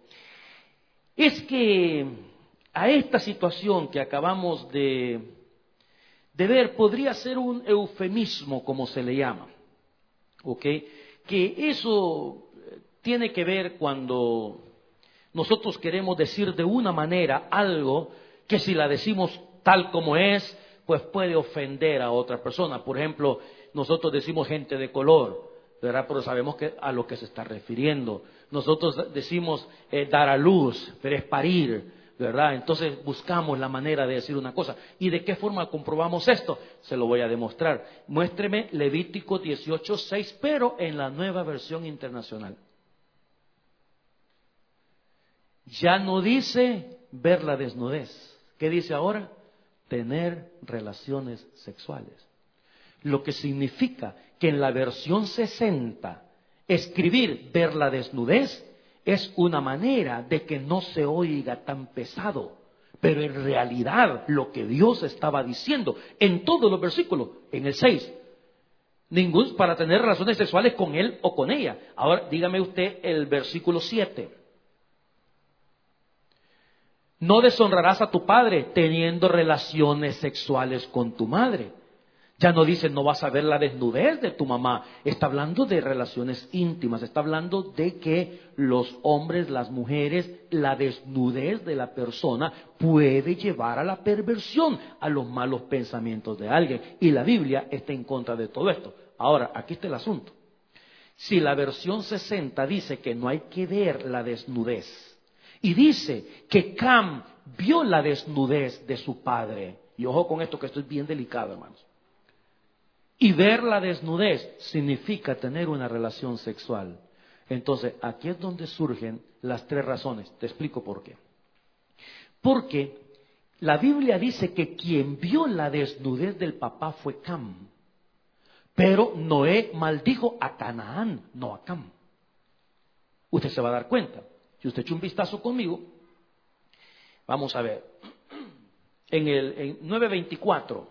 es que a esta situación que acabamos de... de ver, podría ser un eufemismo, como se le llama, ¿ok? Que eso tiene que ver cuando nosotros queremos decir de una manera algo que si la decimos tal como es, pues puede ofender a otra persona. Por ejemplo, nosotros decimos gente de color, ¿verdad? Pero sabemos que a lo que se está refiriendo. Nosotros decimos eh, dar a luz, pero es parir, ¿verdad? Entonces buscamos la manera de decir una cosa. ¿Y de qué forma comprobamos esto? Se lo voy a demostrar. Muéstreme Levítico dieciocho, seis, pero en la nueva versión internacional. Ya no dice ver la desnudez. ¿Qué dice ahora? Tener relaciones sexuales. Lo que significa que en la versión sesenta, escribir ver la desnudez es una manera de que no se oiga tan pesado. Pero en realidad lo que Dios estaba diciendo en todos los versículos, en el seis, ningún para tener relaciones sexuales con él o con ella. Ahora dígame usted el versículo siete. No deshonrarás a tu padre teniendo relaciones sexuales con tu madre. Ya no dice no vas a ver la desnudez de tu mamá. Está hablando de relaciones íntimas. Está hablando de que los hombres, las mujeres, la desnudez de la persona puede llevar a la perversión, a los malos pensamientos de alguien. Y la Biblia está en contra de todo esto. Ahora, aquí está el asunto. Si la versión sesenta dice que no hay que ver la desnudez y dice que Cam vio la desnudez de su padre, y ojo con esto que esto es bien delicado, hermanos. Y ver la desnudez significa tener una relación sexual. Entonces, aquí es donde surgen las tres razones. Te explico por qué. Porque la Biblia dice que quien vio la desnudez del papá fue Cam. Pero Noé maldijo a Canaán, no a Cam. Usted se va a dar cuenta. Si usted echa un vistazo conmigo, vamos a ver. En el en nueve veinticuatro.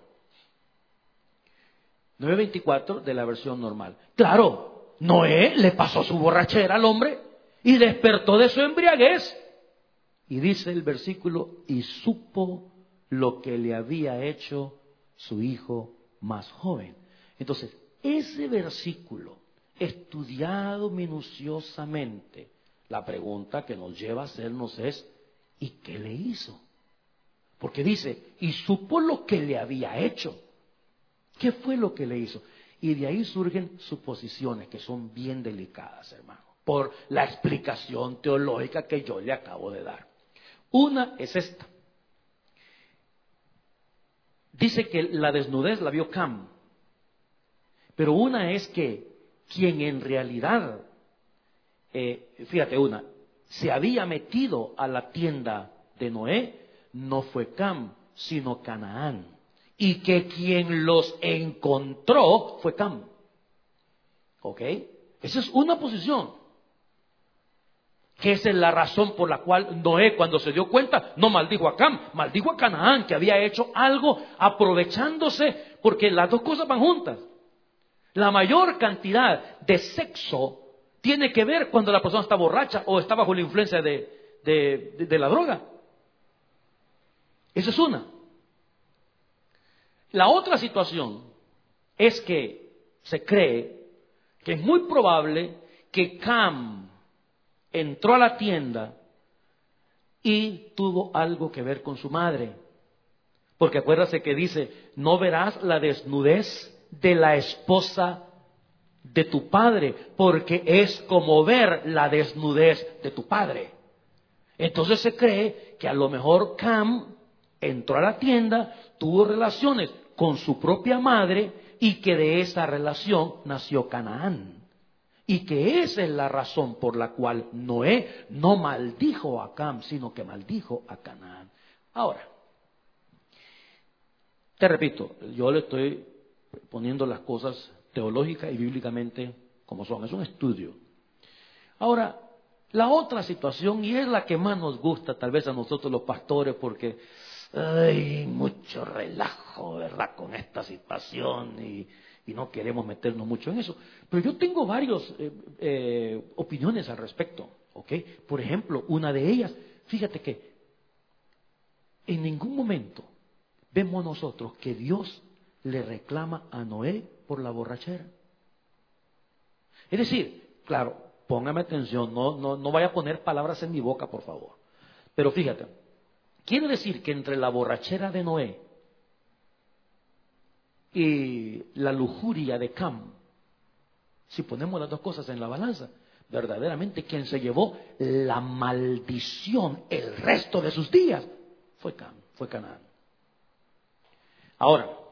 nueve veinticuatro de la versión normal. Claro, Noé le pasó su borrachera al hombre y despertó de su embriaguez. Y dice el versículo, y supo lo que le había hecho su hijo más joven. Entonces, ese versículo, estudiado minuciosamente, la pregunta que nos lleva a hacernos es, ¿y qué le hizo? Porque dice, y supo lo que le había hecho. ¿Qué fue lo que le hizo? Y de ahí surgen suposiciones que son bien delicadas, hermano, por la explicación teológica que yo le acabo de dar. Una es esta. Dice que la desnudez la vio Cam, pero una es que quien en realidad, eh, fíjate una, se había metido a la tienda de Noé, no fue Cam, sino Canaán. Y que quien los encontró fue Cam. ¿Ok? Esa es una posición. Que esa es la razón por la cual Noé, cuando se dio cuenta, no maldijo a Cam, maldijo a Canaán, que había hecho algo aprovechándose, porque las dos cosas van juntas. La mayor cantidad de sexo tiene que ver cuando la persona está borracha o está bajo la influencia de, de, de, de la droga. Esa es una. La otra situación es que se cree que es muy probable que Cam entró a la tienda y tuvo algo que ver con su madre. Porque acuérdate que dice, no verás la desnudez de la esposa de tu padre, porque es como ver la desnudez de tu padre. Entonces se cree que a lo mejor Cam entró a la tienda, tuvo relaciones con su propia madre y que de esa relación nació Canaán. Y que esa es la razón por la cual Noé no maldijo a Cam, sino que maldijo a Canaán. Ahora, te repito, yo le estoy poniendo las cosas teológicas y bíblicamente como son. Es un estudio. Ahora, la otra situación, y es la que más nos gusta tal vez a nosotros los pastores, porque hay mucho relajo, ¿verdad?, con esta situación y, y no queremos meternos mucho en eso. Pero yo tengo varias eh, eh, opiniones al respecto, ¿ok? Por ejemplo, una de ellas, fíjate que en ningún momento vemos nosotros que Dios le reclama a Noé por la borrachera. Es decir, claro, póngame atención, no, no, no vaya a poner palabras en mi boca, por favor. Pero fíjate, quiere decir que entre la borrachera de Noé y la lujuria de Cam, si ponemos las dos cosas en la balanza, verdaderamente quien se llevó la maldición el resto de sus días fue Cam, fue Canaán. Ahora,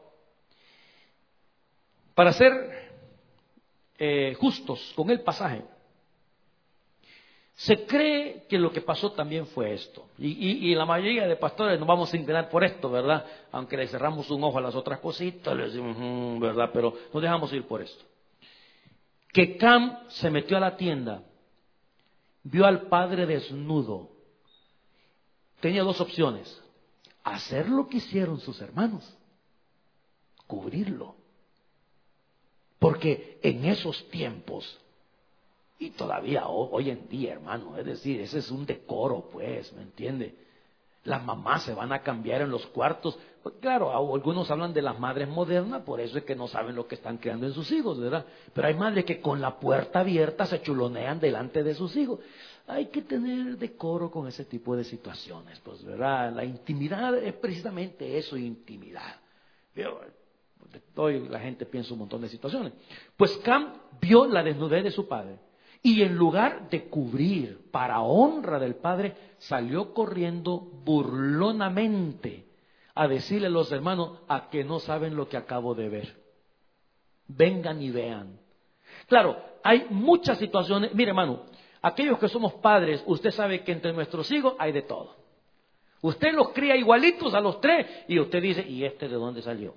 para ser eh, justos con el pasaje, se cree que lo que pasó también fue esto. Y, y, y la mayoría de pastores nos vamos a inclinar por esto, ¿verdad? Aunque le cerramos un ojo a las otras cositas, le decimos, mmm, ¿verdad? Pero nos dejamos ir por esto. Que Cam se metió a la tienda, vio al padre desnudo. Tenía dos opciones: hacer lo que hicieron sus hermanos, cubrirlo. Porque en esos tiempos, y todavía hoy en día, hermano, es decir, ese es un decoro, pues, ¿me entiende? Las mamás se van a cambiar en los cuartos. Pues claro, algunos hablan de las madres modernas, por eso es que no saben lo que están creando en sus hijos, ¿verdad? Pero hay madres que con la puerta abierta se chulonean delante de sus hijos. Hay que tener decoro con ese tipo de situaciones, pues, ¿verdad? La intimidad es precisamente eso, intimidad. Pero, hoy la gente piensa un montón de situaciones. Pues Cam vio la desnudez de su padre y en lugar de cubrir para honra del padre, salió corriendo burlonamente a decirle a los hermanos: a que no saben lo que acabo de ver. Vengan y vean. Claro, hay muchas situaciones. Mire, hermano, aquellos que somos padres, usted sabe que entre nuestros hijos hay de todo. Usted los cría igualitos a los tres y usted dice: ¿y este de dónde salió?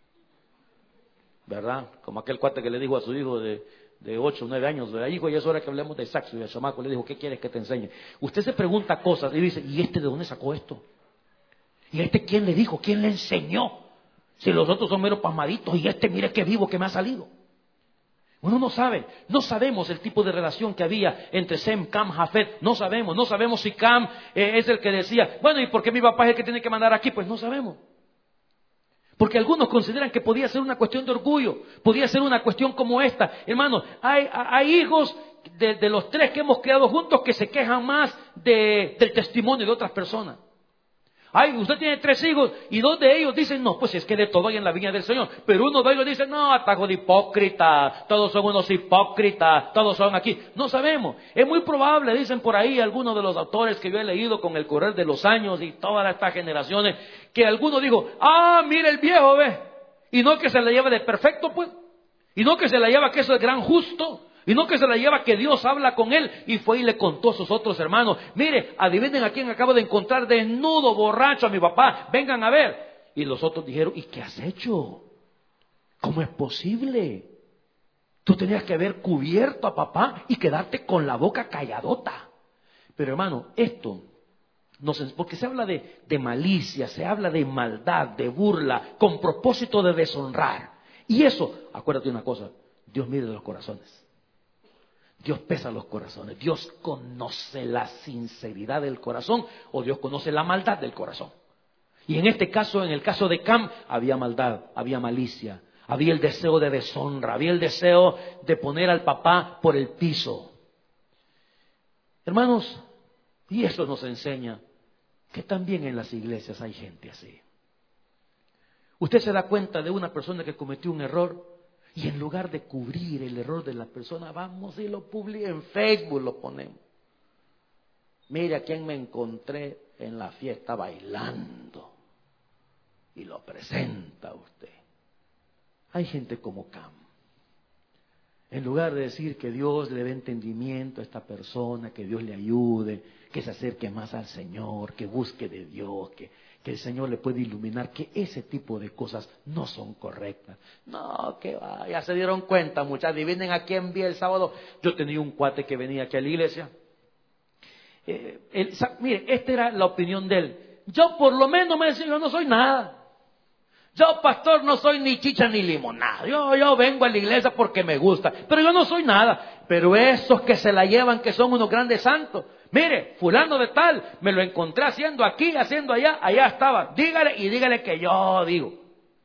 ¿Verdad? Como aquel cuate que le dijo a su hijo de, de ocho o nueve años: ¿verdad? Hijo, ya es hora que hablemos de sexo. Y el chamaco le dijo: ¿qué quieres que te enseñe? Usted se pregunta cosas y dice: ¿y este de dónde sacó esto? ¿Y este quién le dijo? ¿Quién le enseñó? Si los otros son meros pasmaditos y este, mire qué vivo que me ha salido. Uno no sabe, no sabemos el tipo de relación que había entre Sem, Cam, Jafet, no sabemos, no sabemos si Cam eh, es el que decía: bueno, ¿y por qué mi papá es el que tiene que mandar aquí? Pues no sabemos. Porque algunos consideran que podía ser una cuestión de orgullo, podía ser una cuestión como esta. Hermanos, hay, hay hijos de, de los tres que hemos creado juntos que se quejan más de, del testimonio de otras personas. Ay, usted tiene tres hijos y dos de ellos dicen: no, pues es que de todo hay en la viña del Señor. Pero uno de ellos dice: no, atajo de hipócrita, todos son unos hipócritas, todos son aquí. No sabemos. Es muy probable, dicen por ahí algunos de los autores que yo he leído con el correr de los años y todas estas generaciones, que alguno dijo: ah, mire el viejo, ve. Y no que se la lleva de perfecto, pues. Y no que se la lleva que eso es gran justo. Y no que se la lleva que Dios habla con él. Y fue y le contó a sus otros hermanos: mire, adivinen a quién acabo de encontrar desnudo, borracho, a mi papá, vengan a ver. Y los otros dijeron: ¿y qué has hecho? ¿Cómo es posible? Tú tenías que haber cubierto a papá y quedarte con la boca calladota. Pero hermano, esto, no sé, porque se habla de, de malicia, se habla de maldad, de burla, con propósito de deshonrar. Y eso, acuérdate una cosa: Dios mide los corazones. Dios pesa los corazones. Dios conoce la sinceridad del corazón, o Dios conoce la maldad del corazón. Y en este caso, en el caso de Cam, había maldad, había malicia, había el deseo de deshonra, había el deseo de poner al papá por el piso. Hermanos, y eso nos enseña que también en las iglesias hay gente así. Usted se da cuenta de una persona que cometió un error, y en lugar de cubrir el error de la persona, vamos y lo publicamos en Facebook, lo ponemos. Mire a quién me encontré en la fiesta bailando. Y lo presenta a usted. Hay gente como Cam. En lugar de decir que Dios le dé entendimiento a esta persona, que Dios le ayude, que se acerque más al Señor, que busque de Dios, que, que el Señor le puede iluminar, que ese tipo de cosas no son correctas. No, que va, ya se dieron cuenta, muchachos. Adivinen a quién vi el sábado. Yo tenía un cuate que venía aquí a la iglesia. Eh, él, mire, esta era la opinión de él. Yo por lo menos me decía: yo no soy nada. Yo, pastor, no soy ni chicha ni limonada. Yo, yo vengo a la iglesia porque me gusta, pero yo no soy nada. Pero esos que se la llevan, que son unos grandes santos. Mire, fulano de tal, me lo encontré haciendo aquí, haciendo allá, allá estaba. Dígale y dígale que yo digo.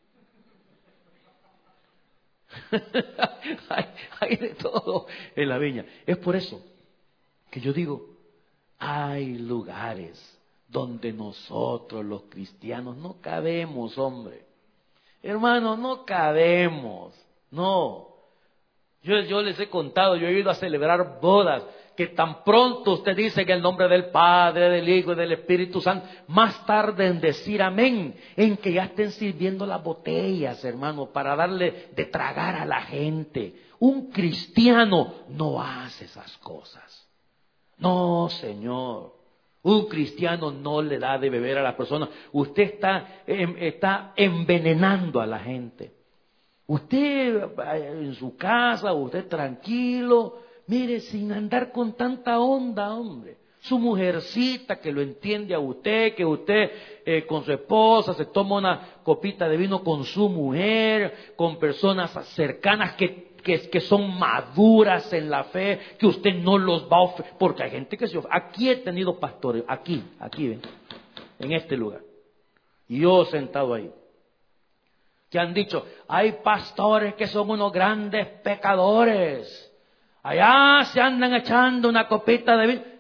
hay, hay de todo en la viña. Es por eso que yo digo, hay lugares donde nosotros los cristianos no cabemos, hombre. Hermano, no cabemos, no. Yo, yo les he contado, yo he ido a celebrar bodas, que tan pronto usted dice que el nombre del Padre, del Hijo y del Espíritu Santo, más tarde en decir amén, en que ya estén sirviendo las botellas, hermano, para darle de tragar a la gente. Un cristiano no hace esas cosas. No, Señor. Un cristiano no le da de beber a la persona. Usted está, está envenenando a la gente. Usted en su casa, usted tranquilo, mire, sin andar con tanta onda, hombre. Su mujercita que lo entiende a usted, que usted eh, con su esposa se toma una copita de vino con su mujer, con personas cercanas que Que, que son maduras en la fe, que usted no los va a ofender, porque hay gente que se ofende. Aquí he tenido pastores, aquí, aquí ven, en este lugar. Y yo sentado ahí. Que han dicho, hay pastores que son unos grandes pecadores. Allá se andan echando una copita de vino.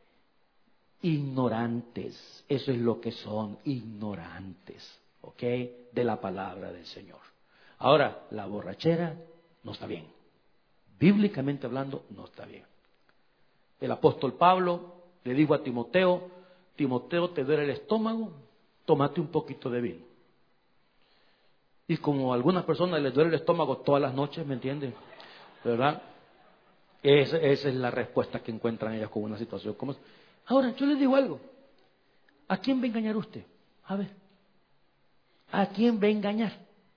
Ignorantes, eso es lo que son, ignorantes, ¿ok? De la palabra del Señor. Ahora, la borrachera no está bien. Bíblicamente hablando, no está bien. El apóstol Pablo le dijo a Timoteo, Timoteo, te duele el estómago, tómate un poquito de vino. Y como a algunas personas les duele el estómago todas las noches, ¿me entienden? ¿Verdad? Esa, esa es la respuesta que encuentran ellas con una situación como esa. Ahora, yo les digo algo. ¿A quién va a engañar usted? A ver. ¿A quién va a engañar?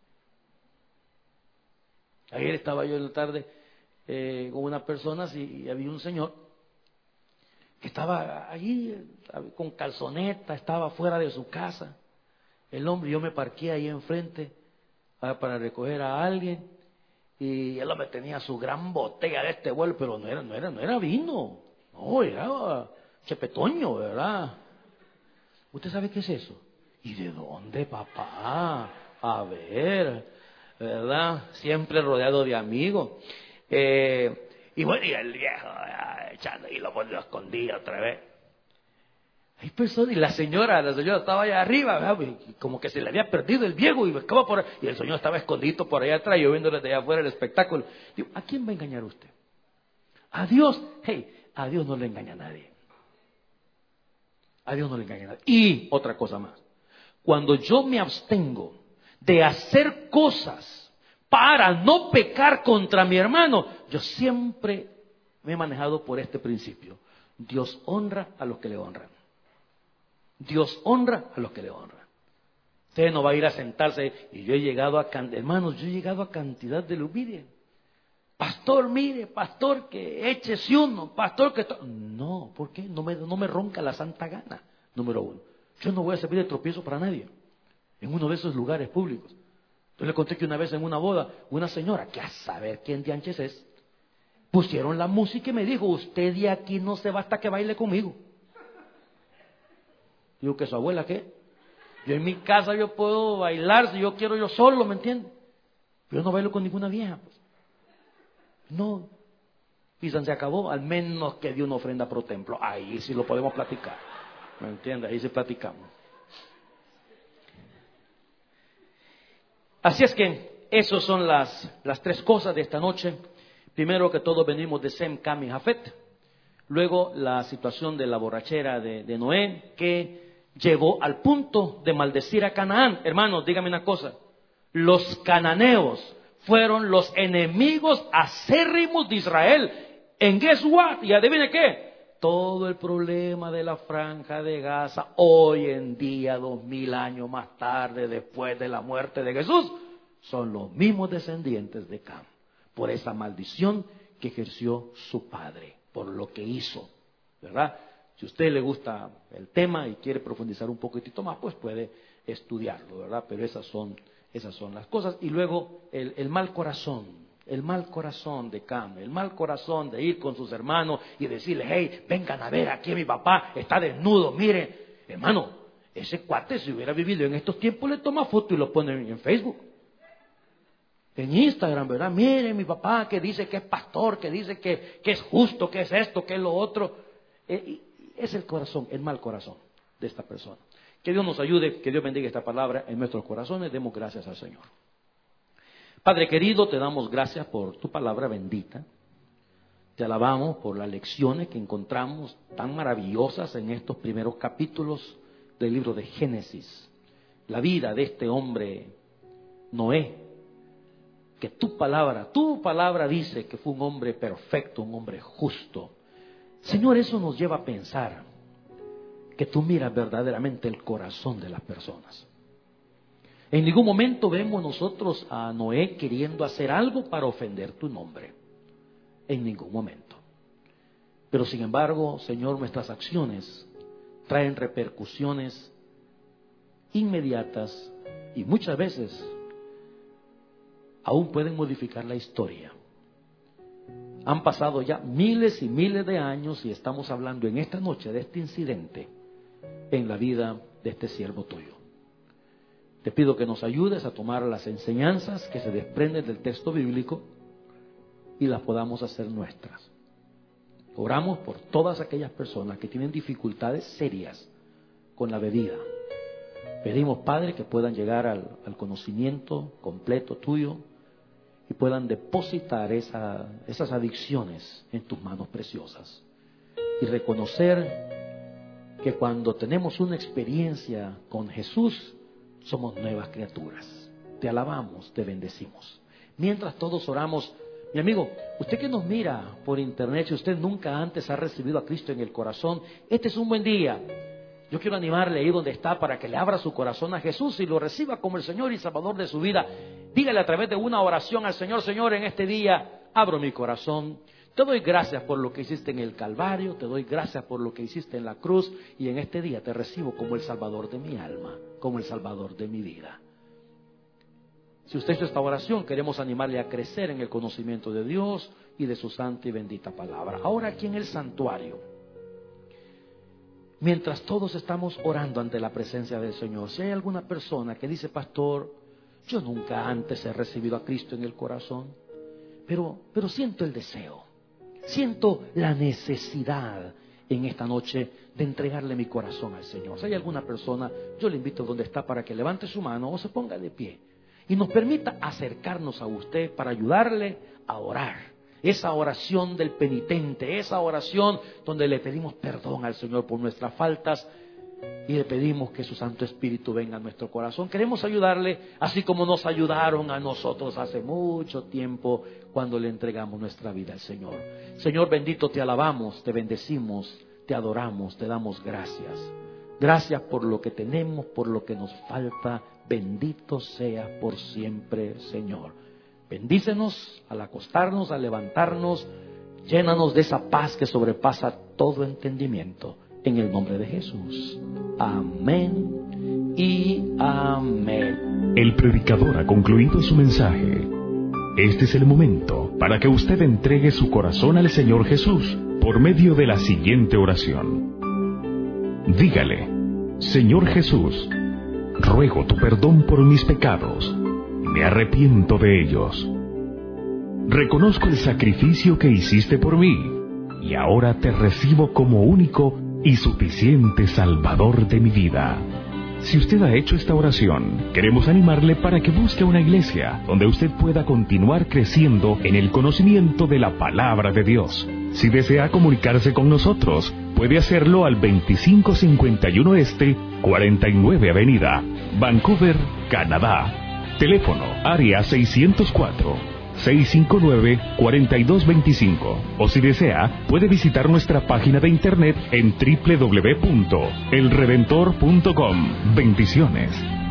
Ayer estaba yo en la tarde eh, con unas personas y, y había un señor que estaba allí con calzoneta, estaba fuera de su casa. El hombre, yo me parqué ahí enfrente para recoger a alguien y el hombre tenía su gran botella de este vuelo, pero no era, no era, no era vino, no, era chepetoño, ¿verdad? ¿Usted sabe qué es eso? ¿Y de dónde, papá? A ver, ¿verdad? Siempre rodeado de amigos. Eh, y bueno, y el viejo ah, echando y lo volvió a escondir otra vez. Hay personas, y la señora, la señora estaba allá arriba, ¿verdad? Y como que se le había perdido el viejo y buscaba por y el señor estaba escondido por allá atrás, yo viendo desde allá afuera el espectáculo. Digo, ¿a quién va a engañar usted? ¿A Dios? Hey, a Dios no le engaña a nadie. A Dios no le engaña a nadie. Y otra cosa más, cuando yo me abstengo de hacer cosas para no pecar contra mi hermano, yo siempre me he manejado por este principio. Dios honra a los que le honran. Dios honra a los que le honran. Usted no va a ir a sentarse y yo he llegado a, hermanos, yo he llegado a cantidad de luz. Mire, pastor, mire, pastor, que échese uno, pastor, que... To-. No, ¿por qué? No me, no me ronca la santa gana, número uno. Yo no voy a servir de tropiezo para nadie en uno de esos lugares públicos. Yo le conté que una vez en una boda, una señora, que a saber quién de anches es, pusieron la música y me dijo, usted de aquí no se va hasta que baile conmigo. Digo, ¿que su abuela qué? Yo en mi casa yo puedo bailar si yo quiero yo solo, ¿me entiende? Yo no bailo con ninguna vieja, pues. No. Y se acabó, al menos que dio una ofrenda pro templo. Ahí sí lo podemos platicar, ¿me entiende? Ahí sí platicamos. Así es que esas son las, las tres cosas de esta noche. Primero que todo venimos de Sem, Cam y Jafet. Luego la situación de la borrachera de, de Noé, que llegó al punto de maldecir a Canaán. Hermanos, dígame una cosa. Los cananeos fueron los enemigos acérrimos de Israel. En guess what? Y adivine qué. Todo el problema de la franja de Gaza, hoy en día, dos mil años más tarde, después de la muerte de Jesús, son los mismos descendientes de Cam, por esa maldición que ejerció su padre, por lo que hizo, ¿verdad? Si a usted le gusta el tema y quiere profundizar un poquitito más, pues puede estudiarlo, ¿verdad? Pero esas son, esas son las cosas. Y luego el, el mal corazón. El mal corazón de Cam, el mal corazón de ir con sus hermanos y decirle, hey, vengan a ver, aquí mi papá está desnudo, miren. Hermano, ese cuate si hubiera vivido en estos tiempos le toma foto y lo pone en Facebook. En Instagram, ¿verdad? Miren mi papá que dice que es pastor, que dice que, que es justo, que es esto, que es lo otro. Eh, es el corazón, el mal corazón de esta persona. Que Dios nos ayude, que Dios bendiga esta palabra en nuestros corazones. Demos gracias al Señor. Padre querido, te damos gracias por tu palabra bendita. Te alabamos por las lecciones que encontramos tan maravillosas en estos primeros capítulos del libro de Génesis. La vida de este hombre, Noé, que tu palabra, tu palabra dice que fue un hombre perfecto, un hombre justo. Señor, eso nos lleva a pensar que tú miras verdaderamente el corazón de las personas. En ningún momento vemos nosotros a Noé queriendo hacer algo para ofender tu nombre. En ningún momento. Pero sin embargo, Señor, nuestras acciones traen repercusiones inmediatas y muchas veces aún pueden modificar la historia. Han pasado ya miles y miles de años y estamos hablando en esta noche de este incidente en la vida de este siervo tuyo. Te pido que nos ayudes a tomar las enseñanzas que se desprenden del texto bíblico y las podamos hacer nuestras. Oramos por todas aquellas personas que tienen dificultades serias con la bebida. Pedimos, Padre, que puedan llegar al, al conocimiento completo tuyo y puedan depositar esa, esas adicciones en tus manos preciosas. Y reconocer que cuando tenemos una experiencia con Jesús, somos nuevas criaturas. Te alabamos, te bendecimos. Mientras todos oramos, mi amigo, usted que nos mira por internet, si usted nunca antes ha recibido a Cristo en el corazón, este es un buen día. Yo quiero animarle ahí donde está para que le abra su corazón a Jesús y lo reciba como el Señor y Salvador de su vida. Dígale a través de una oración al Señor: Señor, en este día abro mi corazón. Te doy gracias por lo que hiciste en el Calvario, te doy gracias por lo que hiciste en la cruz, y en este día te recibo como el Salvador de mi alma, como el Salvador de mi vida. Si usted hizo esta oración, queremos animarle a crecer en el conocimiento de Dios y de su santa y bendita palabra. Ahora, aquí en el santuario, mientras todos estamos orando ante la presencia del Señor, si hay alguna persona que dice: pastor, yo nunca antes he recibido a Cristo en el corazón, pero, pero siento el deseo, siento la necesidad en esta noche de entregarle mi corazón al Señor. Si hay alguna persona, yo le invito donde está para que levante su mano o se ponga de pie y nos permita acercarnos a usted para ayudarle a orar. Esa oración del penitente, esa oración donde le pedimos perdón al Señor por nuestras faltas y le pedimos que su Santo Espíritu venga a nuestro corazón. Queremos ayudarle así como nos ayudaron a nosotros hace mucho tiempo cuando le entregamos nuestra vida al Señor. Señor bendito, te alabamos, te bendecimos, te adoramos, te damos gracias. Gracias por lo que tenemos, por lo que nos falta. Bendito sea por siempre, Señor. Bendícenos al acostarnos, al levantarnos. Llénanos de esa paz que sobrepasa todo entendimiento. En el nombre de Jesús. Amén y amén. El predicador ha concluido su mensaje. Este es el momento para que usted entregue su corazón al Señor Jesús por medio de la siguiente oración. Dígale: Señor Jesús, ruego tu perdón por mis pecados. Me arrepiento de ellos. Reconozco el sacrificio que hiciste por mí y ahora te recibo como único y suficiente Salvador de mi vida. Si usted ha hecho esta oración, queremos animarle para que busque una iglesia donde usted pueda continuar creciendo en el conocimiento de la palabra de Dios. Si desea comunicarse con nosotros, puede hacerlo al veinticinco cincuenta y uno Este, cuarenta y nueve Avenida, Vancouver, Canadá. Teléfono área seiscientos cuatro, seiscientos cincuenta y nueve, cuarenta y dos veinticinco. O si desea, puede visitar nuestra página de internet en doble u doble u doble u punto el redentor punto com. Bendiciones.